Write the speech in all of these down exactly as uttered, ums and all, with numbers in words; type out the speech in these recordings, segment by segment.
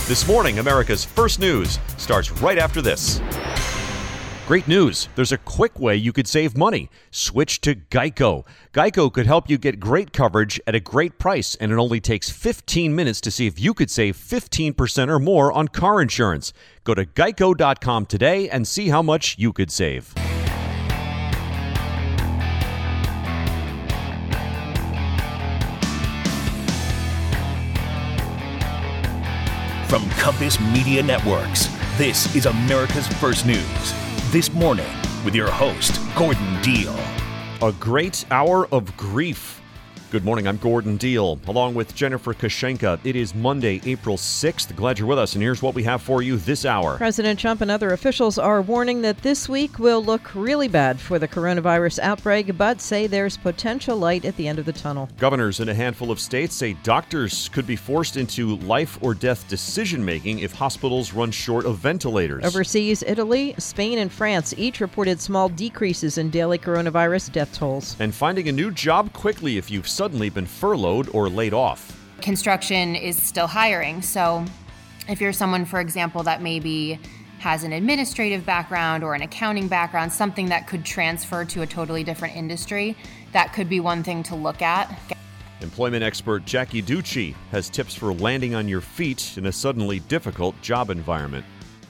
This morning, America's First News starts right after this. Great news. There's a quick way you could save money. Switch to Geico. Geico could help you get great coverage at a great price, and it only takes fifteen minutes to see if you could save fifteen percent or more on car insurance. Go to geico dot com today and see how much you could save. From Compass Media Networks, this is America's First News. This morning, with your host, Gordon Deal. A great hour of grief. Good morning, I'm Gordon Deal, along with Jennifer Kashenka. It is Monday, April sixth. Glad you're with us, and here's what we have for you this hour. President Trump and other officials are warning that this week will look really bad for the coronavirus outbreak, but say there's potential light at the end of the tunnel. Governors in a handful of states say doctors could be forced into life or death decision-making if hospitals run short of ventilators. Overseas, Italy, Spain, and France each reported small decreases in daily coronavirus death tolls. And finding a new job quickly if you've suddenly been furloughed or laid off. Construction is still hiring, so if you're someone, for example, that maybe has an administrative background or an accounting background, something that could transfer to a totally different industry, that could be one thing to look at. Employment expert Jackie Ducci has tips for landing on your feet in a suddenly difficult job environment.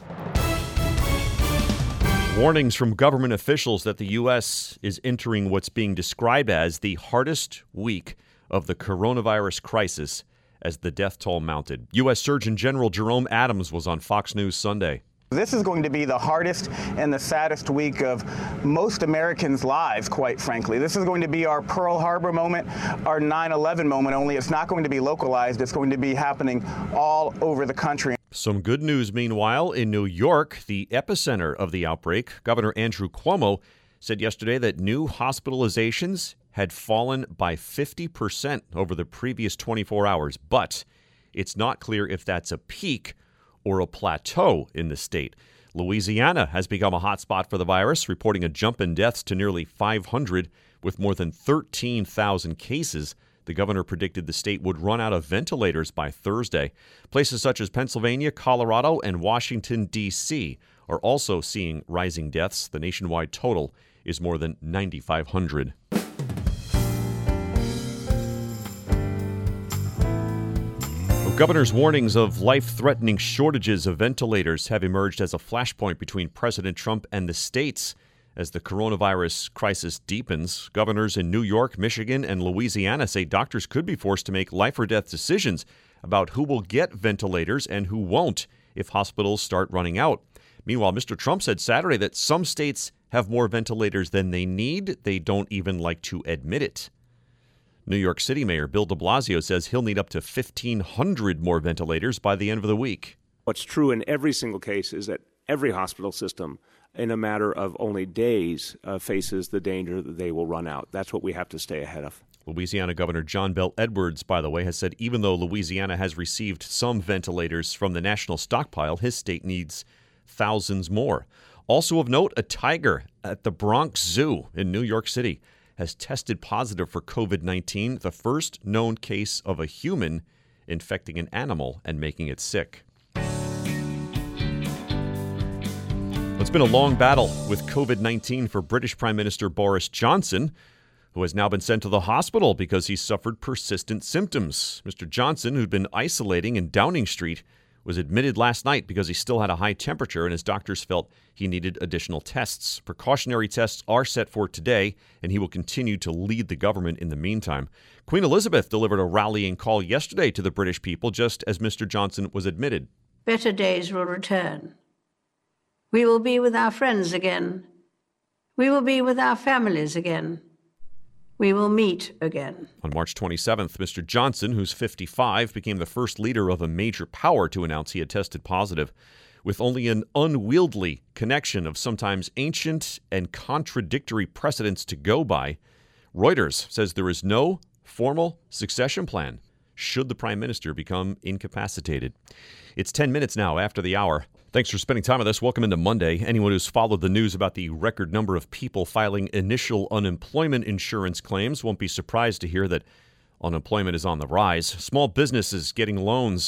Warnings from government officials that the U S is entering what's being described as the hardest week of the coronavirus crisis as the death toll mounted. U S Surgeon General Jerome Adams was on Fox News Sunday. This is going to be the hardest and the saddest week of most Americans' lives, quite frankly. This is going to be our Pearl Harbor moment, our nine eleven moment, only it's not going to be localized. It's going to be happening all over the country. Some good news, meanwhile, in New York, the epicenter of the outbreak. Governor Andrew Cuomo said yesterday that new hospitalizations had fallen by fifty percent over the previous twenty-four hours, but it's not clear if that's a peak or a plateau in the state. Louisiana has become a hotspot for the virus, reporting a jump in deaths to nearly five hundred with more than thirteen thousand cases. The governor predicted the state would run out of ventilators by Thursday. Places such as Pennsylvania, Colorado, and Washington, D C are also seeing rising deaths. The nationwide total is more than ninety-five hundred. Governor's warnings of life-threatening shortages of ventilators have emerged as a flashpoint between President Trump and the states. As the coronavirus crisis deepens, governors in New York, Michigan, and Louisiana say doctors could be forced to make life-or-death decisions about who will get ventilators and who won't if hospitals start running out. Meanwhile, Mister Trump said Saturday that some states have more ventilators than they need. They don't even like to admit it. New York City Mayor Bill de Blasio says he'll need up to fifteen hundred more ventilators by the end of the week. What's true in every single case is that every hospital system, in a matter of only days, uh, faces the danger that they will run out. That's what we have to stay ahead of. Louisiana Governor John Bel Edwards, by the way, has said even though Louisiana has received some ventilators from the national stockpile, his state needs thousands more. Also of note, a tiger at the Bronx Zoo in New York City has tested positive for covid nineteen, the first known case of a human infecting an animal and making it sick. It's been a long battle with covid nineteen for British Prime Minister Boris Johnson, who has now been sent to the hospital because he suffered persistent symptoms. Mister Johnson, who'd been isolating in Downing Street, was admitted last night because he still had a high temperature and his doctors felt he needed additional tests. Precautionary tests are set for today, and he will continue to lead the government in the meantime. Queen Elizabeth delivered a rallying call yesterday to the British people just as Mister Johnson was admitted. Better days will return. We will be with our friends again. We will be with our families again. We will meet again. On March twenty-seventh, Mister Johnson, who's fifty-five, became the first leader of a major power to announce he had tested positive. With only an unwieldy connection of sometimes ancient and contradictory precedents to go by, Reuters says there is no formal succession plan should the prime minister become incapacitated. It's ten minutes now after the hour. Thanks for spending time with us. Welcome into Monday. Anyone who's followed the news about the record number of people filing initial unemployment insurance claims won't be surprised to hear that unemployment is on the rise. Small businesses getting loans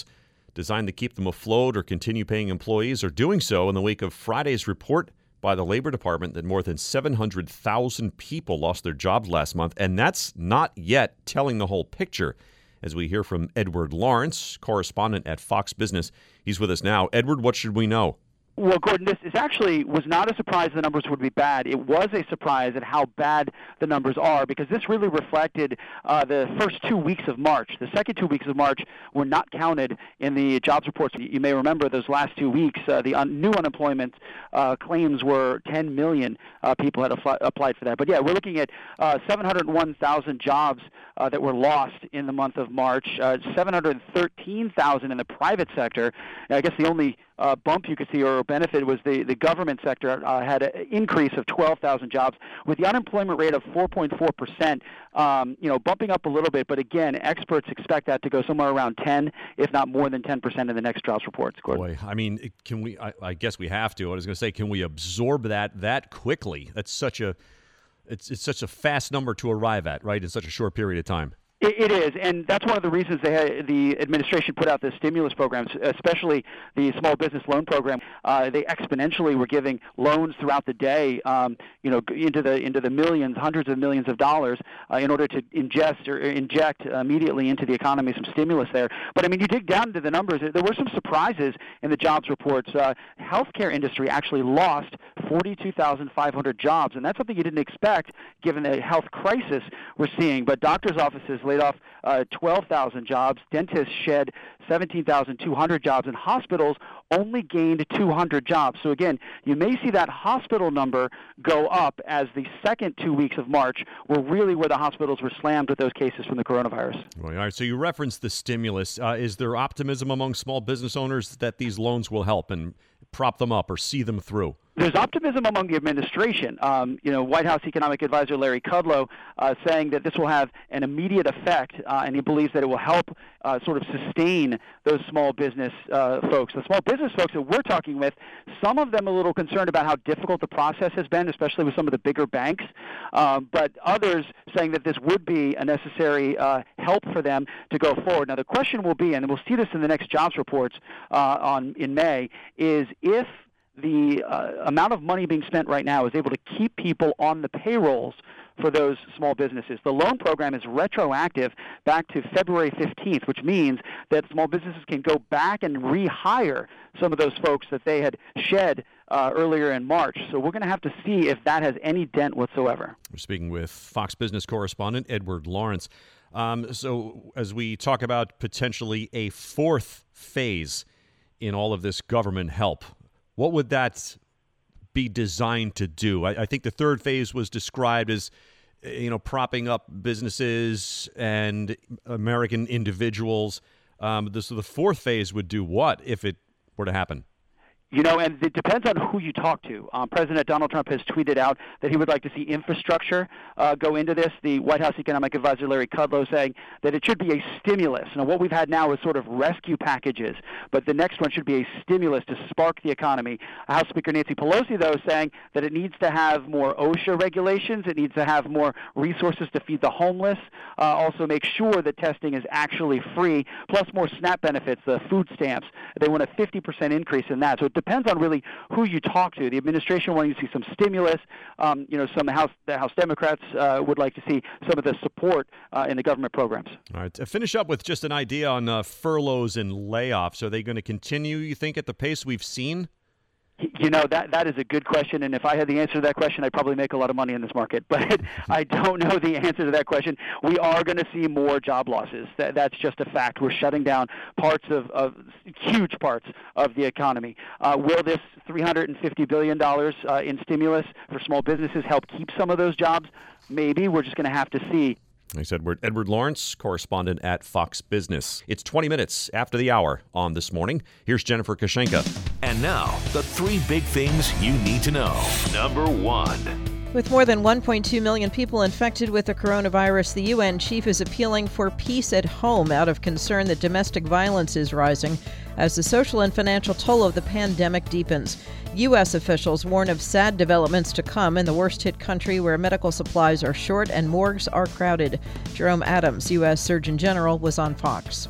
designed to keep them afloat or continue paying employees are doing so in the wake of Friday's report by the Labor Department that more than seven hundred thousand people lost their jobs last month. And that's not yet telling the whole picture. As we hear from Edward Lawrence, correspondent at Fox Business. He's with us now. Edward, what should we know? Well, Gordon, this is actually was not a surprise the numbers would be bad. It was a surprise at how bad the numbers are, because this really reflected uh, the first two weeks of March. The second two weeks of March were not counted in the jobs reports. You may remember those last two weeks, uh, the un- new unemployment uh, claims were ten million uh, people had afl- applied for that. But yeah, we're looking at uh, seven hundred one thousand jobs uh, that were lost in the month of March, uh, seven hundred thirteen thousand in the private sector. And I guess the only uh, bump you could see or benefit was the, the government sector uh, had an increase of twelve thousand jobs, with the unemployment rate of four point four percent, um, you know, bumping up a little bit. But again, experts expect that to go somewhere around ten, if not more than ten percent in the next jobs reports. Gordon. Boy, I mean, can we, I, I guess we have to. I was going to say, can we absorb that that quickly? That's such a, it's, it's such a fast number to arrive at, right, in such a short period of time. It is, and that's one of the reasons they had, the administration put out the stimulus programs, especially the small business loan program. Uh, they exponentially were giving loans throughout the day, um, you know, into the into the millions, hundreds of millions of dollars, uh, in order to ingest or inject immediately into the economy some stimulus there. But I mean, you dig down into the numbers, there were some surprises in the jobs reports. Uh, healthcare industry actually lost forty-two thousand five hundred jobs, and that's something you didn't expect given the health crisis we're seeing. But doctors' offices laid off uh, twelve thousand jobs, dentists shed seventeen thousand two hundred jobs, and hospitals only gained two hundred jobs. So again, you may see that hospital number go up, as the second two weeks of March were really where the hospitals were slammed with those cases from the coronavirus. Well, all right, so you referenced the stimulus. Uh, is there optimism among small business owners that these loans will help and prop them up or see them through? There's optimism among the administration. Um, you know, White House Economic Advisor Larry Kudlow uh, saying that this will have an immediate effect, uh, and he believes that it will help uh, sort of sustain those small business uh, folks. The small business folks that we're talking with, some of them a little concerned about how difficult the process has been, especially with some of the bigger banks, um, but others saying that this would be a necessary uh, help for them to go forward. Now, the question will be, and we'll see this in the next jobs reports uh, on in May, is if the uh, amount of money being spent right now is able to keep people on the payrolls for those small businesses. The loan program is retroactive back to February fifteenth, which means that small businesses can go back and rehire some of those folks that they had shed uh, earlier in March. So we're going to have to see if that has any dent whatsoever. We're speaking with Fox Business correspondent Edward Lawrence. Um, so as we talk about potentially a fourth phase in all of this government help, what would that be designed to do? I, I think the third phase was described as, you know, propping up businesses and American individuals. Um, this, so the fourth phase would do what if it were to happen? You know, and it depends on who you talk to. Um, President Donald Trump has tweeted out that he would like to see infrastructure uh, go into this. The White House Economic Advisor Larry Kudlow saying that it should be a stimulus. Now, what we've had now is sort of rescue packages, but the next one should be a stimulus to spark the economy. House Speaker Nancy Pelosi, though, saying that it needs to have more OSHA regulations. It needs to have more resources to feed the homeless. Uh, also make sure that testing is actually free, plus more SNAP benefits, the food stamps. They want a fifty percent increase in that. So it depends on really who you talk to. The administration wanting to see some stimulus. Um, you know, some House the House Democrats uh, would like to see some of the support uh, in the government programs. All right. To finish up with just an idea on uh, furloughs and layoffs. Are they going to continue, you think, at the pace we've seen? You know, that that is a good question, and if I had the answer to that question, I'd probably make a lot of money in this market. But I don't know the answer to that question. We are going to see more job losses. That, that's just a fact. We're shutting down parts of, of huge parts of the economy. Uh, will this three hundred fifty billion dollars uh, in stimulus for small businesses help keep some of those jobs? Maybe. We're just going to have to see. I said we're Edward Lawrence, correspondent at Fox Business. It's twenty minutes after the hour on This Morning. Here's Jennifer Kashenka. And now, the three big things you need to know. Number one. With more than one point two million people infected with the coronavirus, the U N chief is appealing for peace at home out of concern that domestic violence is rising as the social and financial toll of the pandemic deepens. U S officials warn of sad developments to come in the worst-hit country where medical supplies are short and morgues are crowded. Jerome Adams, U S Surgeon General, was on Fox.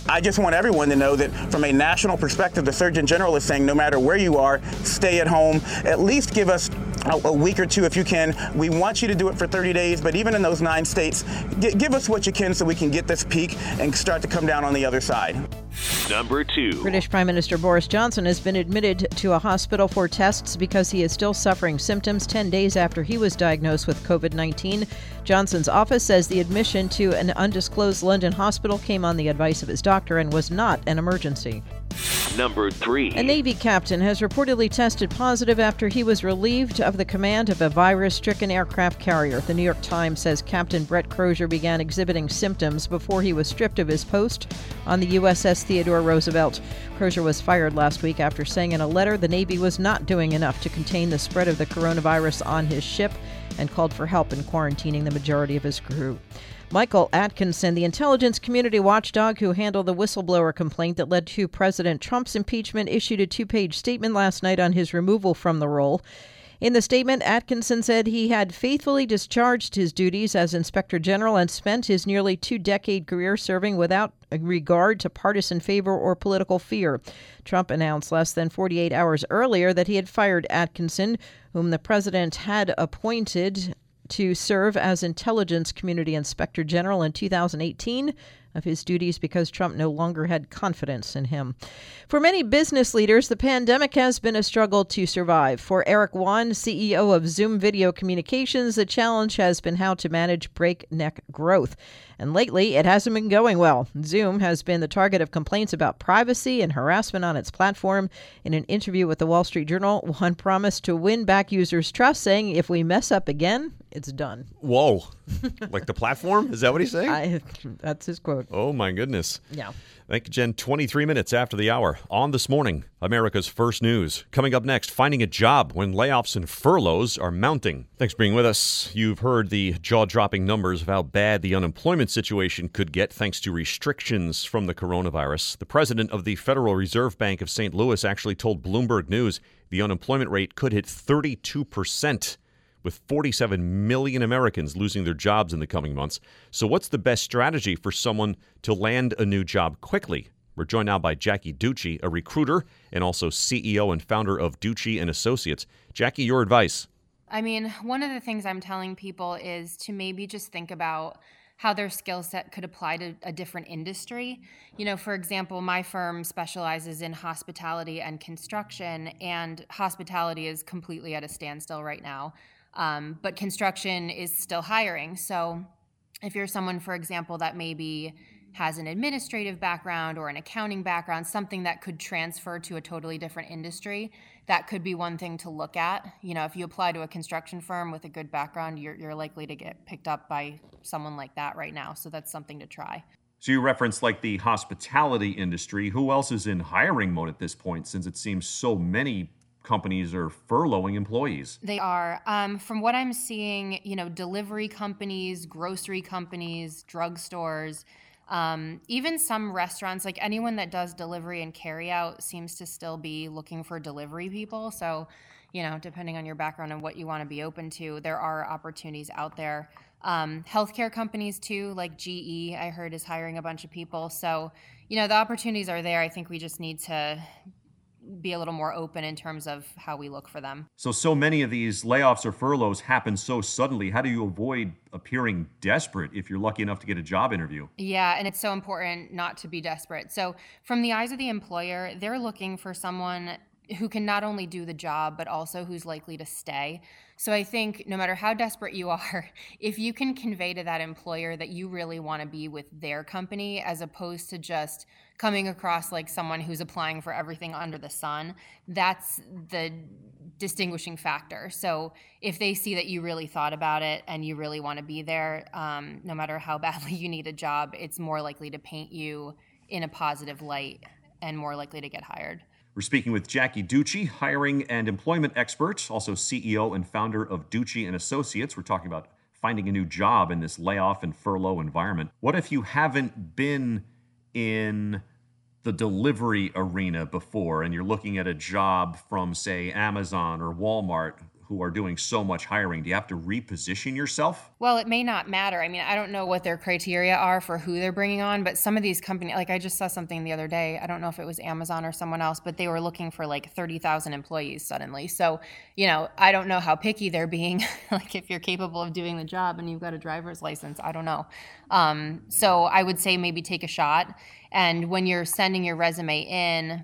I just want everyone to know that from a national perspective, the Surgeon General is saying no matter where you are, stay at home. At least give us a, a week or two if you can. We want you to do it for thirty days, but even in those nine states, g- give us what you can so we can get this peak and start to come down on the other side. Number two. British Prime Minister Boris Johnson has been admitted to a hospital for tests because he is still suffering symptoms ten days after he was diagnosed with covid nineteen. Johnson's office says the admission to an undisclosed London hospital came on the advice of his doctor and was not an emergency. Number three. A Navy captain has reportedly tested positive after he was relieved of the command of a virus-stricken aircraft carrier. The New York Times says Captain Brett Crozier began exhibiting symptoms before he was stripped of his post on the U S S Theodore Roosevelt. Crozier was fired last week after saying in a letter the Navy was not doing enough to contain the spread of the coronavirus on his ship and called for help in quarantining the majority of his crew. Michael Atkinson, the intelligence community watchdog who handled the whistleblower complaint that led to President Trump's impeachment, issued a two-page statement last night on his removal from the role. In the statement, Atkinson said he had faithfully discharged his duties as Inspector General and spent his nearly two-decade career serving without regard to partisan favor or political fear. Trump announced less than forty-eight hours earlier that he had fired Atkinson, whom the president had appointed to serve as Intelligence Community Inspector General in two thousand eighteen of his duties because Trump no longer had confidence in him. For many business leaders, the pandemic has been a struggle to survive. For Eric Wan, C E O of Zoom Video Communications, the challenge has been how to manage breakneck growth. And lately, it hasn't been going well. Zoom has been the target of complaints about privacy and harassment on its platform. In an interview with the Wall Street Journal, Wan promised to win back users' trust, saying, if we mess up again, it's done. Whoa. Like the platform? Is that what he's saying? I, that's his quote. Oh, my goodness. Yeah. Thank you, Jen. twenty-three minutes after the hour. On This Morning, America's First News. Coming up next, finding a job when layoffs and furloughs are mounting. Thanks for being with us. You've heard the jaw-dropping numbers of how bad the unemployment situation could get thanks to restrictions from the coronavirus. The president of the Federal Reserve Bank of Saint Louis actually told Bloomberg News the unemployment rate could hit thirty-two percent. With forty-seven million Americans losing their jobs in the coming months. So what's the best strategy for someone to land a new job quickly? We're joined now by Jackie Ducci, a recruiter and also C E O and founder of Ducci and Associates. Jackie, your advice? I mean, one of the things I'm telling people is to maybe just think about how their skill set could apply to a different industry. You know, for example, my firm specializes in hospitality and construction, and hospitality is completely at a standstill right now. Um, but construction is still hiring. So if you're someone, for example, that maybe has an administrative background or an accounting background, something that could transfer to a totally different industry, that could be one thing to look at. You know, if you apply to a construction firm with a good background, you're, you're likely to get picked up by someone like that right now. So that's something to try. So you referenced like the hospitality industry. Who else is in hiring mode at this point, since it seems so many companies are furloughing employees? They are. Um, from what I'm seeing, you know, delivery companies, grocery companies, drugstores, um, even some restaurants, like anyone that does delivery and carry out seems to still be looking for delivery people. So, you know, depending on your background and what you want to be open to, there are opportunities out there. Um, healthcare companies too, like G E, I heard is hiring a bunch of people. So, you know, the opportunities are there. I think we just need to be a little more open in terms of how we look for them. So, so many of these layoffs or furloughs happen so suddenly. How do you avoid appearing desperate if you're lucky enough to get a job interview? Yeah, and it's so important not to be desperate. So from the eyes of the employer, they're looking for someone who can not only do the job, but also who's likely to stay. So I think no matter how desperate you are, if you can convey to that employer that you really want to be with their company, as opposed to just coming across like someone who's applying for everything under the sun, that's the distinguishing factor. So if they see that you really thought about it and you really want to be there, um, no matter how badly you need a job, it's more likely to paint you in a positive light and more likely to get hired. We're speaking with Jackie Ducci, hiring and employment expert, also C E O and founder of Ducci and Associates. We're talking about finding a new job in this layoff and furlough environment. What if you haven't been in the delivery arena before and you're looking at a job from, say, Amazon or Walmart? who are doing so much hiring? Do you have to reposition yourself? Well, it may not matter. I mean, I don't know what their criteria are for who they're bringing on, but some of these companies, like I just saw something the other day, I don't know if it was Amazon or someone else, but they were looking for like thirty thousand employees suddenly. So, you know, I don't know how picky they're being. Like if you're capable of doing the job and you've got a driver's license, I don't know. Um, so I would say maybe take a shot. And when you're sending your resume in,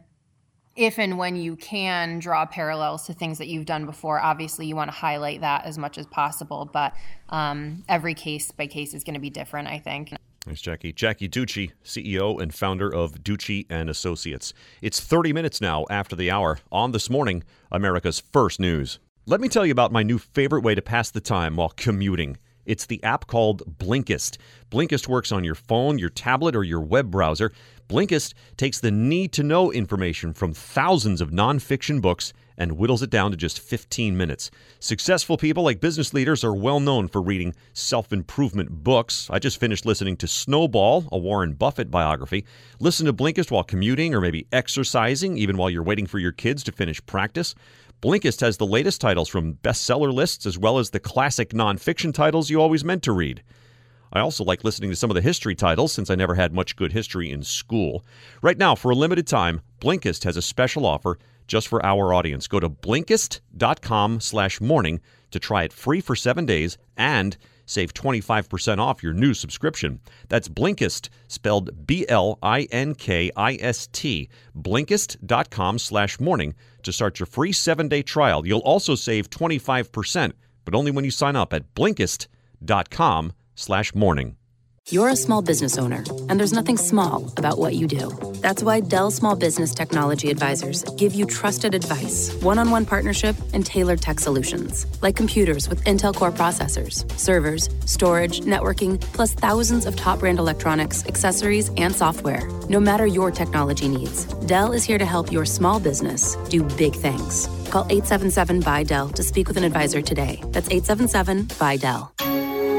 if and when you can draw parallels to things that you've done before, obviously you want to highlight that as much as possible. But um, every case by case is going to be different, I think. Thanks, Jackie. Jackie Ducci, C E O and founder of Ducci and Associates. It's thirty minutes now after the hour on This Morning, America's First News. Let me tell you about my new favorite way to pass the time while commuting. It's the app called Blinkist. Blinkist works on your phone, your tablet, or your web browser. Blinkist takes the need-to-know information from thousands of nonfiction books and whittles it down to just fifteen minutes. Successful people like business leaders are well known for reading self-improvement books. I just finished listening to Snowball, a Warren Buffett biography. Listen to Blinkist while commuting or maybe exercising, even while you're waiting for your kids to finish practice. Blinkist has the latest titles from bestseller lists as well as the classic nonfiction titles you always meant to read. I also like listening to some of the history titles since I never had much good history in school. Right now, for a limited time, Blinkist has a special offer just for our audience. Go to Blinkist.com slash morning to try it free for seven days and save twenty-five percent off your new subscription. That's Blinkist, spelled B L I N K I S T, Blinkist.com slash morning to start your free seven-day trial. You'll also save twenty-five percent, but only when you sign up at Blinkist.com slash morning. You're a small business owner, and there's nothing small about what you do. That's why Dell Small Business Technology Advisors give you trusted advice, one-on-one partnership, and tailored tech solutions, like computers with Intel Core processors, servers, storage, networking, plus thousands of top-brand electronics, accessories, and software. No matter your technology needs, Dell is here to help your small business do big things. Call eight seven seven, B Y, D E L L to speak with an advisor today. That's eight seven seven, B Y, D E L L.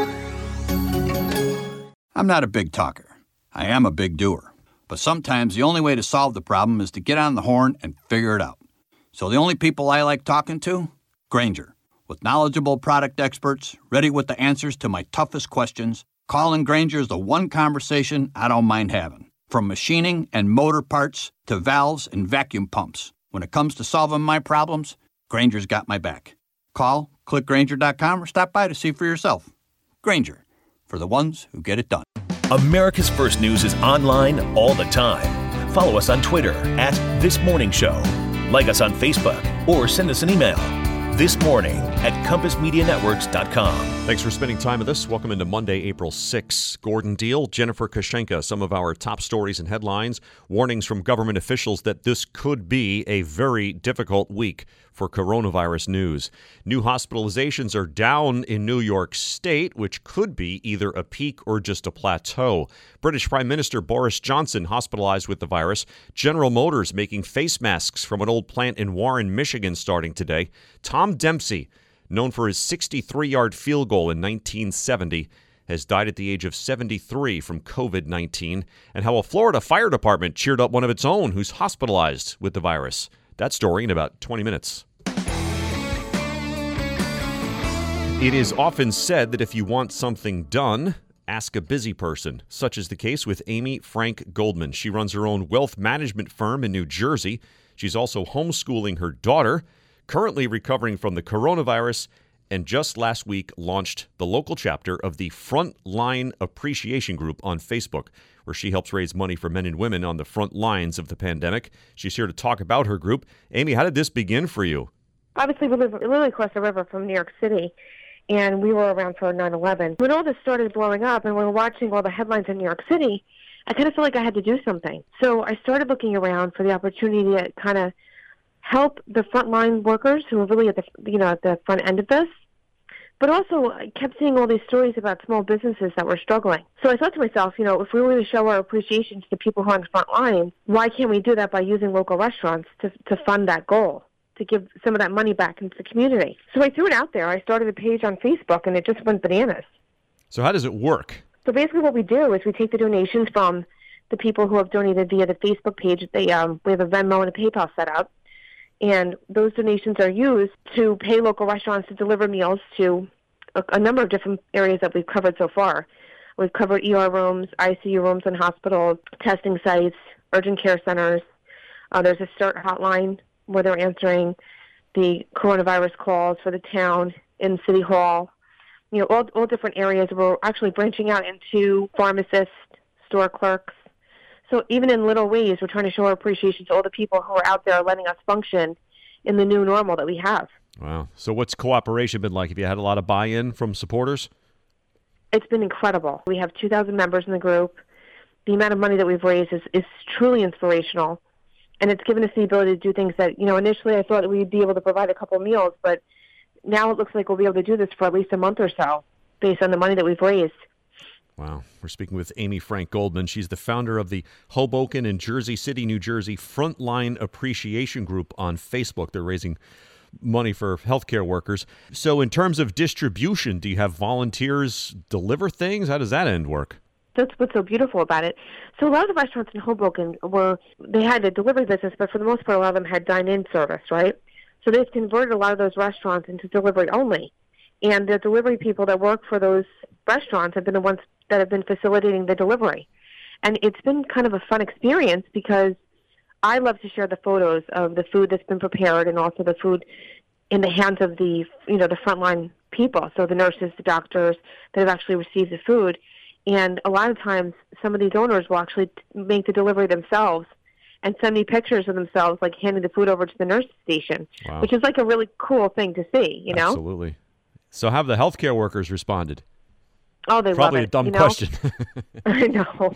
I'm not a big talker. I am a big doer. But sometimes the only way to solve the problem is to get on the horn and figure it out. So the only people I like talking to? Grainger. With knowledgeable product experts, ready with the answers to my toughest questions, calling Grainger is the one conversation I don't mind having. From machining and motor parts to valves and vacuum pumps. When it comes to solving my problems, Grainger's got my back. Call, click Grainger dot com, or stop by to see for yourself. Grainger. For the ones who get it done. America's First News is online all the time. Follow us on Twitter at This Morning Show. Like us on Facebook or send us an email. This Morning at compass media networks dot com. Thanks for spending time with us. Welcome into Monday, April sixth. Gordon Deal, Jennifer Kashenka, some of our top stories and headlines. Warnings from government officials that this could be a very difficult week for coronavirus news. New hospitalizations are down in New York State, which could be either a peak or just a plateau. British Prime Minister Boris Johnson hospitalized with the virus. General Motors making face masks from an old plant in Warren, Michigan starting today. Tom Dempsey, known for his sixty-three-yard field goal in nineteen seventy, has died at the age of seventy-three from covid nineteen. And how a Florida fire department cheered up one of its own who's hospitalized with the virus. That story in about twenty minutes. It is often said that if you want something done, ask a busy person, such is the case with Amy Frank Goldman. She runs her own wealth management firm in New Jersey. She's also homeschooling her daughter, currently recovering from the coronavirus, and just last week launched the local chapter of the Frontline Appreciation Group on Facebook, where she helps raise money for men and women on the front lines of the pandemic. She's here to talk about her group. Amy, how did this begin for you? Obviously, we live literally across the river from New York City, and we were around for nine eleven. When all this started blowing up and we were watching all the headlines in New York City, I kind of felt like I had to do something. So I started looking around for the opportunity to kind of help the frontline workers who are really at the, you know, at the front end of this. But also, I kept seeing all these stories about small businesses that were struggling. So I thought to myself, you know, if we were to show our appreciation to the people who are on the front line, why can't we do that by using local restaurants to to fund that goal, to give some of that money back into the community? So I threw it out there. I started a page on Facebook, and it just went bananas. So how does it work? So basically what we do is we take the donations from the people who have donated via the Facebook page. They, um, we have a Venmo and a PayPal set up. And those donations are used to pay local restaurants to deliver meals to a, a number of different areas that we've covered so far. We've covered E R rooms, I C U rooms in hospitals, testing sites, urgent care centers. Uh, there's a CERT hotline where they're answering the coronavirus calls for the town in City Hall. You know, all, all different areas. We're actually branching out into pharmacists, store clerks. So even in little ways, we're trying to show our appreciation to all the people who are out there letting us function in the new normal that we have. Wow. So what's cooperation been like? Have you had a lot of buy-in from supporters? It's been incredible. We have two thousand members in the group. The amount of money that we've raised is, is truly inspirational. And it's given us the ability to do things that, you know, initially I thought that we'd be able to provide a couple of meals, but now it looks like we'll be able to do this for at least a month or so based on the money that we've raised. Wow. We're speaking with Amy Frank Goldman. She's the founder of the Hoboken and Jersey City, New Jersey Frontline Appreciation Group on Facebook. They're raising money for healthcare workers. So in terms of distribution, do you have volunteers deliver things? How does that end work? That's what's so beautiful about it. So a lot of the restaurants in Hoboken were, they had a delivery business, but for the most part, a lot of them had dine-in service, right? So they've converted a lot of those restaurants into delivery only. And the delivery people that work for those restaurants have been the ones that have been facilitating the delivery. And it's been kind of a fun experience because I love to share the photos of the food that's been prepared and also the food in the hands of the, you know, the frontline people. So the nurses, the doctors that have actually received the food. And a lot of times, some of these owners will actually make the delivery themselves and send me pictures of themselves, like handing the food over to the nurse station, wow. which is like a really cool thing to see, you know? Absolutely. So how have the healthcare workers responded? Oh, they Probably love it. Probably a dumb you know? question. I know.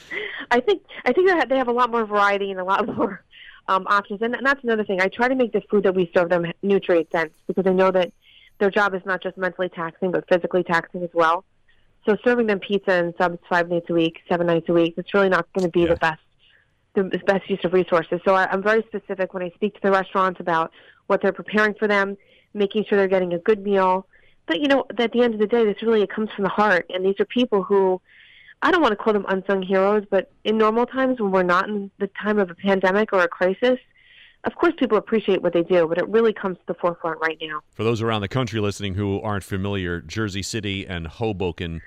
I think I think they have a lot more variety and a lot more um, options. And that's another thing. I try to make the food that we serve them nutrient dense because I know that their job is not just mentally taxing, but physically taxing as well. So serving them pizza and subs five nights a week, seven nights a week, it's really not going to be yeah. the best the best use of resources. So I, I'm very specific when I speak to the restaurants about what they're preparing for them, making sure they're getting a good meal. But, you know, at the end of the day, this really it comes from the heart. And these are people who, I don't want to call them unsung heroes, but in normal times when we're not in the time of a pandemic or a crisis, of course people appreciate what they do, but it really comes to the forefront right now. For those around the country listening who aren't familiar, Jersey City and Hoboken,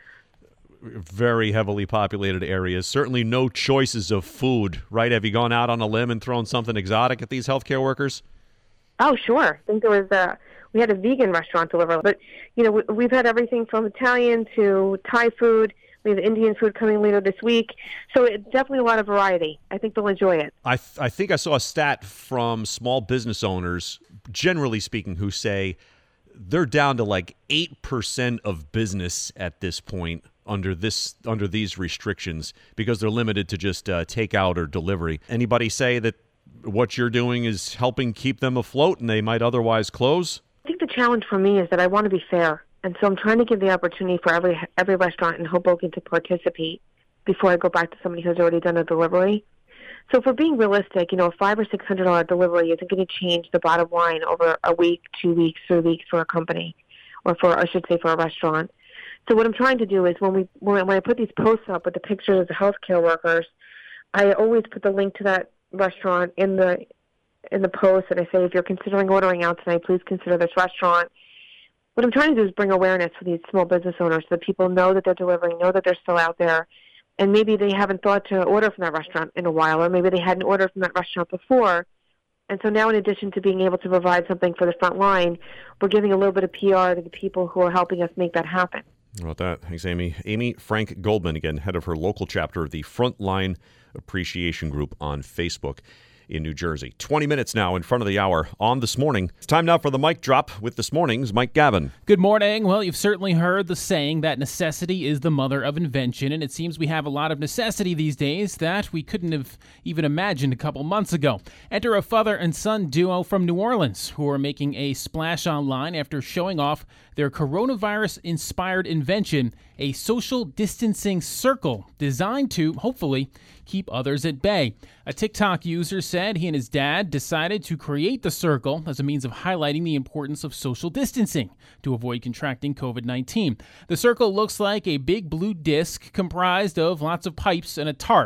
very heavily populated areas, certainly no choices of food, right? Have you gone out on a limb and thrown something exotic at these healthcare workers? Oh, sure. I think there was a, we had a vegan restaurant deliver, but, you know, we, we've had everything from Italian to Thai food. We have Indian food coming later this week. So it's definitely a lot of variety. I think they'll enjoy it. I th- I think I saw a stat from small business owners, generally speaking, who say they're down to like eight percent of business at this point under this under these restrictions because they're limited to just uh, takeout or delivery. Anybody say that what you're doing is helping keep them afloat and they might otherwise close? I think the challenge for me is that I want to be fair. And so I'm trying to give the opportunity for every every restaurant in Hoboken to participate before I go back to somebody who's already done a delivery. So if we're being realistic, you know, a five or six hundred dollar delivery isn't going to change the bottom line over a week, two weeks, three weeks for a company, or for I should say for a restaurant. So what I'm trying to do is when we when I put these posts up with the pictures of the healthcare workers, I always put the link to that restaurant in the in the post, and I say if you're considering ordering out tonight, please consider this restaurant. What I'm trying to do is bring awareness for these small business owners so that people know that they're delivering, know that they're still out there, and maybe they haven't thought to order from that restaurant in a while, or maybe they hadn't ordered from that restaurant before. And so now in addition to being able to provide something for the front line, we're giving a little bit of P R to the people who are helping us make that happen. How about that? Thanks, Amy. Amy Frank Goldman, again, head of her local chapter of the Frontline Appreciation Group on Facebook in New Jersey. twenty minutes now in front of the hour on This Morning. It's time now for the mic drop with This Morning's Mike Gavin. Good morning. Well, you've certainly heard the saying that necessity is the mother of invention, and it seems we have a lot of necessity these days that we couldn't have even imagined a couple months ago. Enter a father and son duo from New Orleans who are making a splash online after showing off their coronavirus-inspired invention, a social distancing circle designed to, hopefully, keep others at bay. A TikTok user said he and his dad decided to create the circle as a means of highlighting the importance of social distancing to avoid contracting covid nineteen. The circle looks like a big blue disc comprised of lots of pipes and a tarp.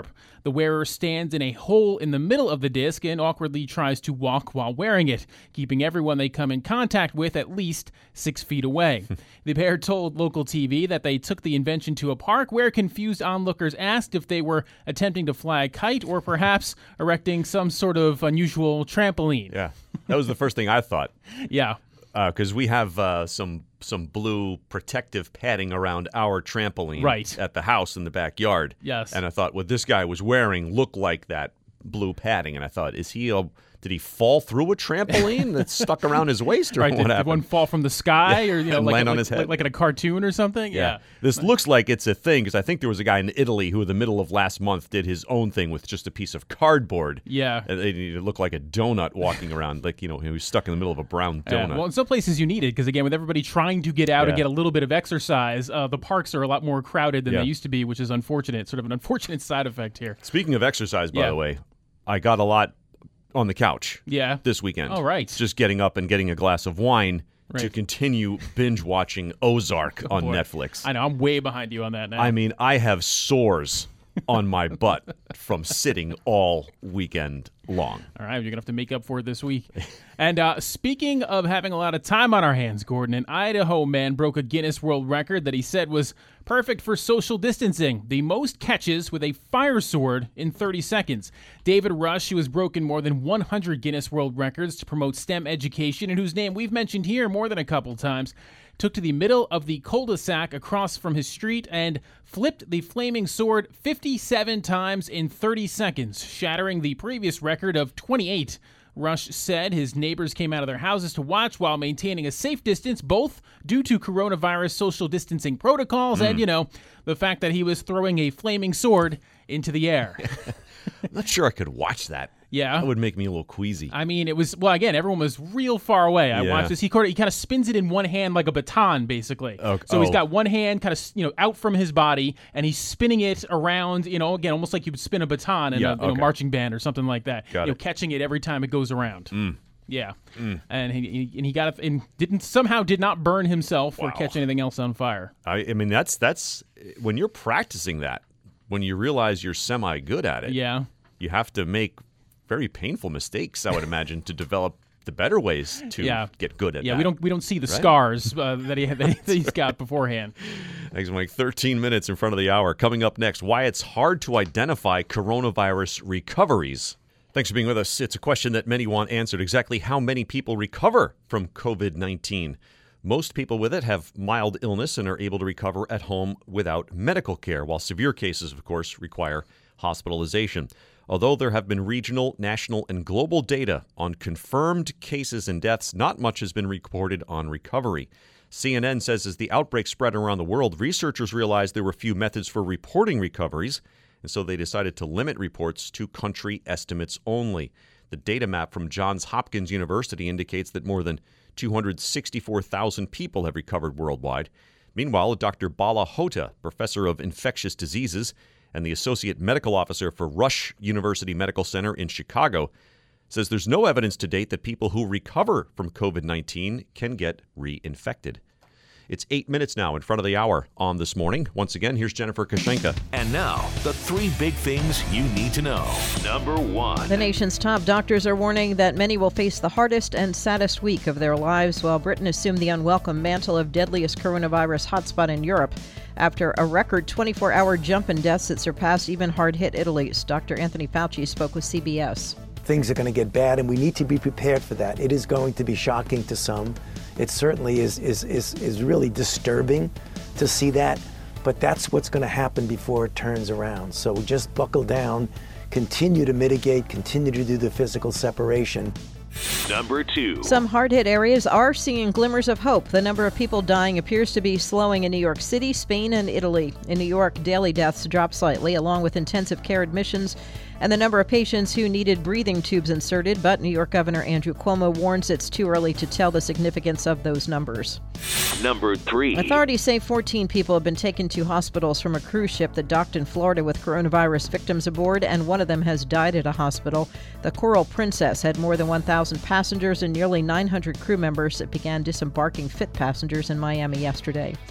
The wearer stands in a hole in the middle of the disc and awkwardly tries to walk while wearing it, keeping everyone they come in contact with at least six feet away. The pair told local T V that they took the invention to a park where confused onlookers asked if they were attempting to fly a kite or perhaps erecting some sort of unusual trampoline. Yeah, that was the first thing I thought. Yeah. Because uh, we have uh, some some blue protective padding around our trampoline right. at the house in the backyard. Yes. And I thought what this guy was wearing looked like that blue padding. And I thought, is he a... Did he fall through a trampoline that's stuck around his waist, or right, what did, happened? Did one fall from the sky, yeah. or you know, and like, land a, on like, his head, like, like in a cartoon or something? Yeah. yeah. This looks like it's a thing because I think there was a guy in Italy who, in the middle of last month, did his own thing with just a piece of cardboard. Yeah, and it looked like a donut walking around, like you know, he was stuck in the middle of a brown donut. Yeah. Well, in some places you need it because again, with everybody trying to get out yeah. and get a little bit of exercise, uh, the parks are a lot more crowded than yeah. they used to be, which is unfortunate. Sort of an unfortunate side effect here. Speaking of exercise, by yeah. the way, I got a lot on the couch yeah. this weekend. Oh, right. Just getting up and getting a glass of wine right. to continue binge watching Ozark oh, on boy. Netflix. I know, I'm way behind you on that now. I mean, I have sores on my butt from sitting all weekend long. All right, you're going to have to make up for it this week. And uh, speaking of having a lot of time on our hands, Gordon, an Idaho man broke a Guinness World Record that he said was perfect for social distancing. The most catches with a fire sword in thirty seconds. David Rush, who has broken more than one hundred Guinness World Records to promote STEM education, and whose name we've mentioned here more than a couple times, took to the middle of the cul-de-sac across from his street and flipped the flaming sword fifty-seven times in thirty seconds, shattering the previous record of twenty-eight. Rush said his neighbors came out of their houses to watch while maintaining a safe distance, both due to coronavirus social distancing protocols mm. and, you know, the fact that he was throwing a flaming sword into the air. I'm not sure I could watch that. Yeah. That would make me a little queasy. I mean, it was, well, again, everyone was real far away. I yeah. watched this. He, he kind of spins it in one hand like a baton, basically. Okay. So oh. he's got one hand kind of, you know, out from his body, and he's spinning it around, you know, again, almost like you would spin a baton in yeah, a okay. you know, marching band or something like that. Got you it. know, catching it every time it goes around. Mm. Yeah. Mm. And he, he and he got and didn't somehow did not burn himself wow. or catch anything else on fire. I, I mean, that's that's when you're practicing that, when you realize you're semi good at it. Yeah. You have to make very painful mistakes, I would imagine, to develop the better ways to yeah. get good at yeah, that. Yeah, we don't we don't see the right? scars uh, that he that he's got beforehand. Thanks, Mike. thirteen minutes in front of the hour. Coming up next, why it's hard to identify coronavirus recoveries. Thanks for being with us. It's a question that many want answered. Exactly how many people recover from covid nineteen? Most people with it have mild illness and are able to recover at home without medical care, while severe cases, of course, require hospitalization. Although there have been regional, national, and global data on confirmed cases and deaths, not much has been reported on recovery. C N N says as the outbreak spread around the world, researchers realized there were few methods for reporting recoveries, and so they decided to limit reports to country estimates only. The data map from Johns Hopkins University indicates that more than two hundred sixty-four thousand people have recovered worldwide. Meanwhile, Doctor Bala Hota, professor of infectious diseases and the associate medical officer for Rush University Medical Center in Chicago, says there's no evidence to date that people who recover from covid nineteen can get reinfected. It's eight minutes now in front of the hour on This Morning. Once again, here's Jennifer Kashenka. And now, the three big things you need to know. Number one. The nation's top doctors are warning that many will face the hardest and saddest week of their lives while Britain assumed the unwelcome mantle of deadliest coronavirus hotspot in Europe after a record twenty-four hour jump in deaths that surpassed even hard-hit Italy's. Doctor Anthony Fauci spoke with C B S. Things are going to get bad, and we need to be prepared for that. It is going to be shocking to some. It certainly is is is, is really disturbing to see that, but that's what's going to happen before it turns around. So just buckle down, continue to mitigate, continue to do the physical separation. Number two. Some hard-hit areas are seeing glimmers of hope. The number of people dying appears to be slowing in New York City, Spain, and Italy. In New York, daily deaths dropped slightly, along with intensive care admissions and the number of patients who needed breathing tubes inserted, but New York Governor Andrew Cuomo warns it's too early to tell the significance of those numbers. Number three. Authorities say fourteen people have been taken to hospitals from a cruise ship that docked in Florida with coronavirus victims aboard, and one of them has died at a hospital. The Coral Princess had more than one thousand passengers and nearly nine hundred crew members that began disembarking fit passengers in Miami yesterday.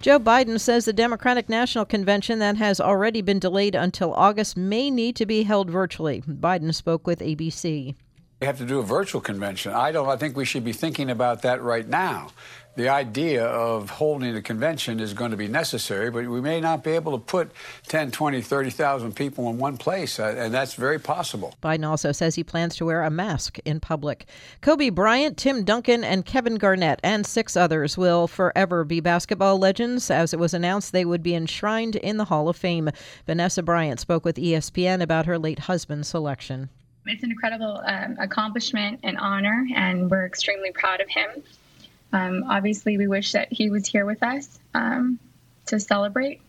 Joe Biden says the Democratic National Convention that has already been delayed until August may need to be held virtually. Biden spoke with A B C. We have to do a virtual convention. I don't I think we should be thinking about that right now. The idea of holding a convention is going to be necessary, but we may not be able to put ten, twenty, thirty thousand people in one place, uh, and that's very possible. Biden also says he plans to wear a mask in public. Kobe Bryant, Tim Duncan, and Kevin Garnett, and six others will forever be basketball legends, as it was announced they would be enshrined in the Hall of Fame. Vanessa Bryant spoke with E S P N about her late husband's selection. It's an incredible um, accomplishment and honor, and we're extremely proud of him. Um, obviously, we wish that he was here with us um, to celebrate,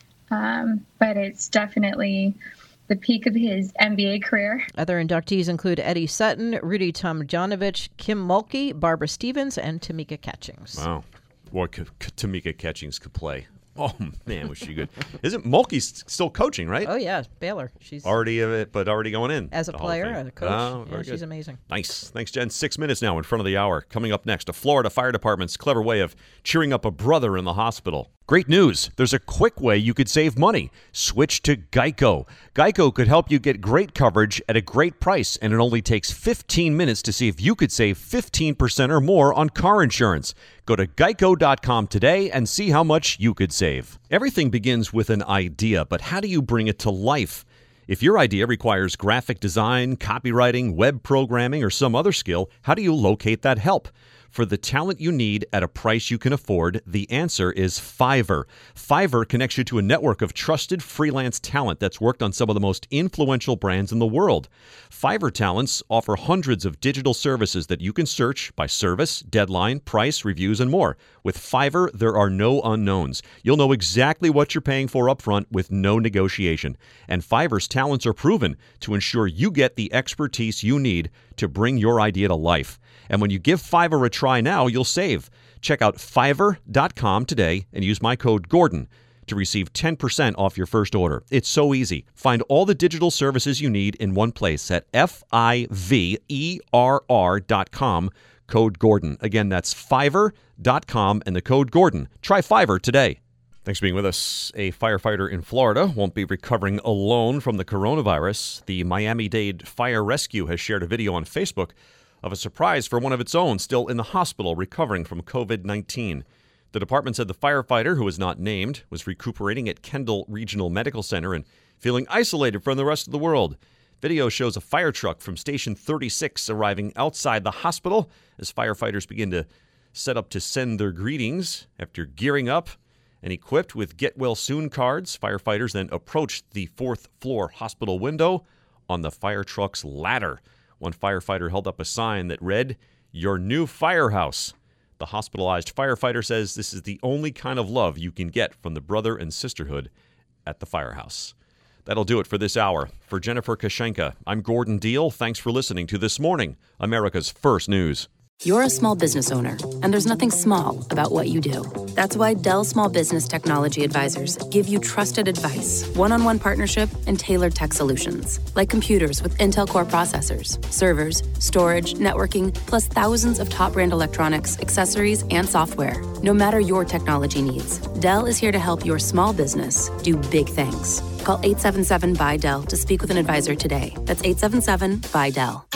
um, but it's definitely the peak of his N B A career. Other inductees include Eddie Sutton, Rudy Tomjanovich, Kim Mulkey, Barbara Stevens, and Tamika Catchings. Wow. What could, could Tamika Catchings could play. Oh, man, was she good. Isn't Mulkey still coaching, right? Oh, yeah, Baylor. She's already, uh, but already going in. As a player, as a coach. Oh, yeah, very she's good. amazing. Nice. Thanks, Jen. Six minutes now in front of the hour. Coming up next, a Florida Fire Department's clever way of cheering up a brother in the hospital. Great news. There's a quick way you could save money. Switch to Geico. Geico could help you get great coverage at a great price, and it only takes fifteen minutes to see if you could save fifteen percent or more on car insurance. Go to geico dot com today and see how much you could save. Everything begins with an idea, but how do you bring it to life? If your idea requires graphic design, copywriting, web programming, or some other skill, how do you locate that help? For the talent you need at a price you can afford, the answer is Fiverr. Fiverr connects you to a network of trusted freelance talent that's worked on some of the most influential brands in the world. Fiverr talents offer hundreds of digital services that you can search by service, deadline, price, reviews, and more. With Fiverr, there are no unknowns. You'll know exactly what you're paying for upfront with no negotiation. And Fiverr's talents are proven to ensure you get the expertise you need to bring your idea to life. And when you give Fiverr a try now, you'll save. Check out fiverr dot com today and use my code Gordon to receive ten percent off your first order. It's so easy. Find all the digital services you need in one place at F I V E R R dot com, code Gordon. Again, that's fiverr dot com and the code Gordon. Try Fiverr today. Thanks for being with us. A firefighter in Florida won't be recovering alone from the coronavirus. The Miami-Dade Fire Rescue has shared a video on Facebook of a surprise for one of its own still in the hospital recovering from covid nineteen. The department said the firefighter, who was not named, was recuperating at Kendall Regional Medical Center and feeling isolated from the rest of the world. Video shows a fire truck from Station thirty-six arriving outside the hospital as firefighters begin to set up to send their greetings. After gearing up and equipped with Get Well Soon cards, firefighters then approached the fourth floor hospital window on the fire truck's ladder. One firefighter held up a sign that read, "Your new firehouse." The hospitalized firefighter says this is the only kind of love you can get from the brother and sisterhood at the firehouse. That'll do it for this hour. For Jennifer Kashenka, I'm Gordon Deal. Thanks for listening to This Morning, America's First News. You're a small business owner, and there's nothing small about what you do. That's why Dell Small Business Technology Advisors give you trusted advice, one-on-one partnership, and tailored tech solutions, like computers with Intel Core processors, servers, storage, networking, plus thousands of top-brand electronics, accessories, and software. No matter your technology needs, Dell is here to help your small business do big things. Call eight seven seven, B Y, D E L L to speak with an advisor today. That's eight seven seven, B Y, D E L L.